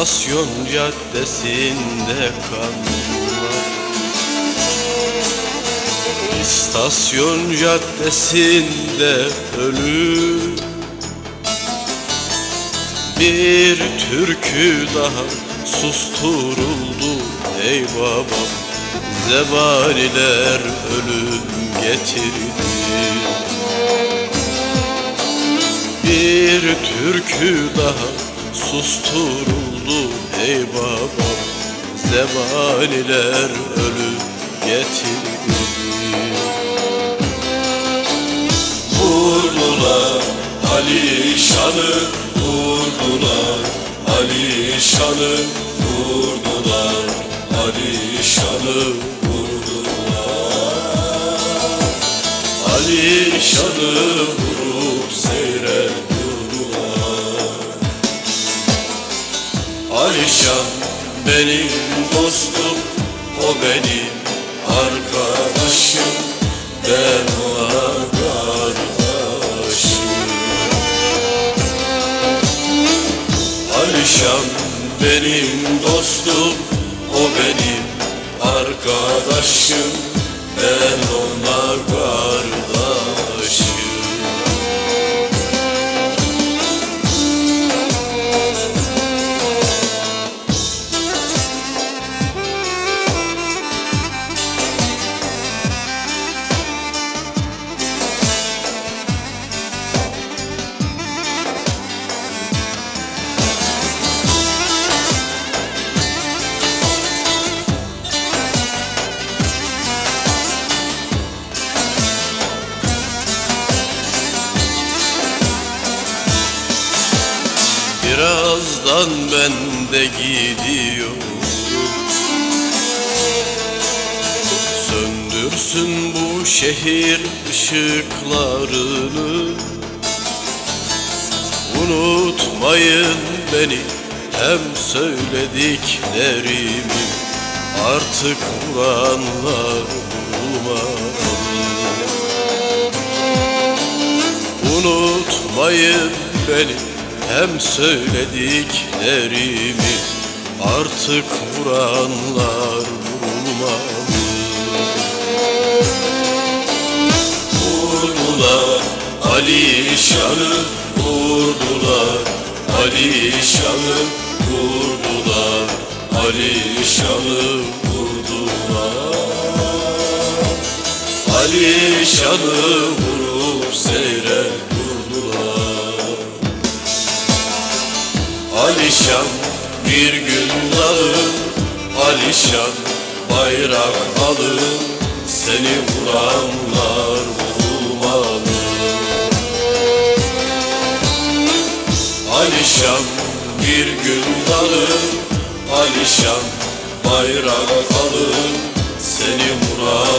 İstasyon caddesinde kanlar, İstasyon caddesinde ölü bir türkü daha susturuldu ey babam. Zebaniler ölüm getirdi. Bir türkü daha susturuldu ey babam. Zebaniler ölüm getirdi. Vurdular Alişan'ı, vurdular Alişan'ı, vurdular Alişan'ı, vurdular Alişan'ı, vurup seyre durdular. Alişan benim dostum, o benim arkadaşım, ben ona kardeşim. Alişan benim dostum, o benim arkadaşım, ben ona kardeşim. Birazdan ben de gidiyorum. Söndürsün bu şehir ışıklarını. Unutmayın beni, hem söylediklerimi artık vuranlar vurulmalı. Unutmayın beni, hem söylediklerimi artık vuranlar vurulmalı. Vurdular Alişan'ı, vurdular Alişan'ı, vurdular Alişan'ı, vurdular Alişan'ı, vurup seyre durdular. Alişan bir gün dalı, Alişan bayrak alı, seni vuranlar vurulmalı. Alişan bir gün dalı, Alişan bayrak alı, seni vuranlar